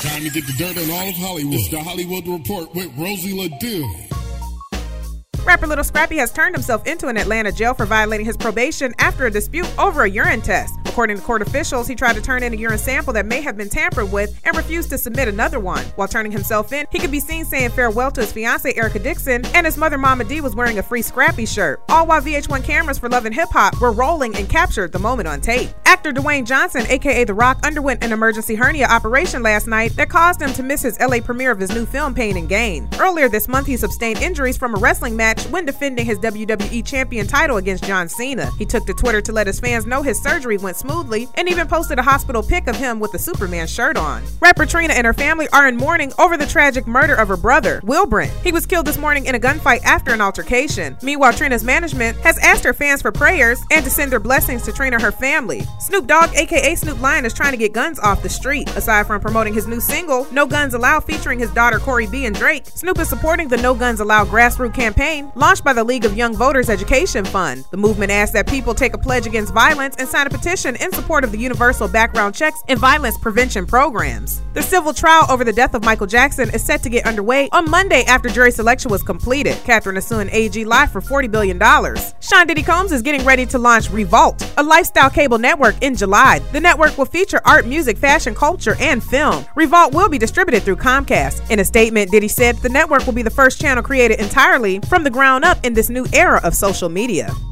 Time to get the dirt on all of Hollywood. It's the Hollywood Report with Rosie LaDue. Rapper Lil Scrappy has turned himself into an Atlanta jail for violating his probation after a dispute over a urine test. According to court officials, he tried to turn in a urine sample that may have been tampered with and refused to submit another one. While turning himself in, he could be seen saying farewell to his fiancée Erica Dixon, and his mother Mama D was wearing a Free Scrappy shirt. All while VH1 cameras for Love and Hip Hop were rolling and captured the moment on tape. Actor Dwayne Johnson, aka The Rock, underwent an emergency hernia operation last night that caused him to miss his LA premiere of his new film Pain and Gain. Earlier this month, he sustained injuries from a wrestling match when defending his WWE champion title against John Cena. He took to Twitter to let his fans know his surgery went smoothly and even posted a hospital pic of him with a Superman shirt on. Rapper Trina and her family are in mourning over the tragic murder of her brother, Will Brent. He was killed this morning in a gunfight after an altercation. Meanwhile, Trina's management has asked her fans for prayers and to send their blessings to Trina and her family. Snoop Dogg, aka Snoop Lion, is trying to get guns off the street. Aside from promoting his new single, No Guns Allowed, featuring his daughter Corey B and Drake, Snoop is supporting the No Guns Allowed grassroots campaign launched by the League of Young Voters Education Fund. The movement asks that people take a pledge against violence and sign a petition in support of the universal background checks and violence prevention programs. The civil trial over the death of Michael Jackson is set to get underway on Monday after jury selection was completed. Catherine is suing AG Live for $40 billion. Sean Diddy Combs is getting ready to launch Revolt, a lifestyle cable network, in July. The network will feature art, music, fashion, culture, and film. Revolt will be distributed through Comcast. In a statement, Diddy said the network will be the first channel created entirely from the ground up in this new era of social media.